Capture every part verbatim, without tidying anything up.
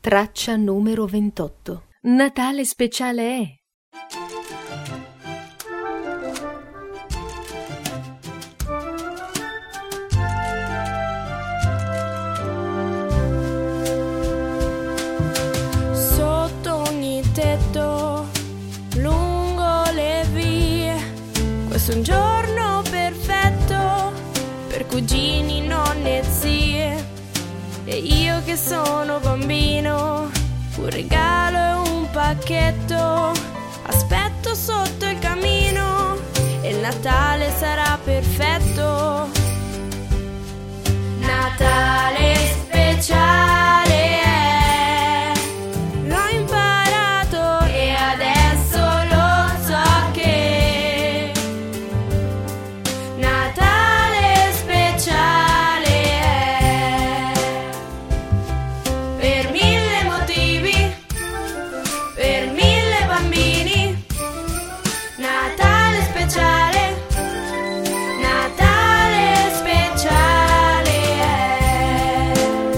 Traccia numero ventotto. Natale speciale è. Sotto ogni tetto, lungo le vie, questo è un giorno perfetto per cugini, nonne e zie. E io che sono bambino, un regalo e un pacchetto aspetto sotto il camino, e il Natale sarà perfetto. Natale speciale è, l'ho imparato e adesso lo so che Natale speciale è per mille motivi, per mille bambini. Natale speciale, Natale speciale è.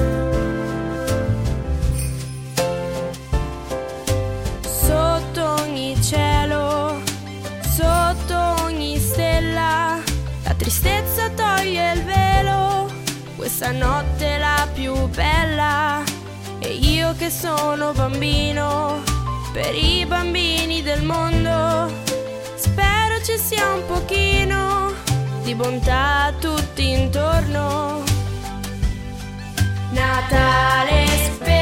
Sotto ogni cielo, sotto ogni stella, la tristezza toglie il velo, questa notte è la più bella. E io che sono bambino, per i bambini del mondo, spero ci sia un pochino di bontà a tutti intorno. Natale speciale.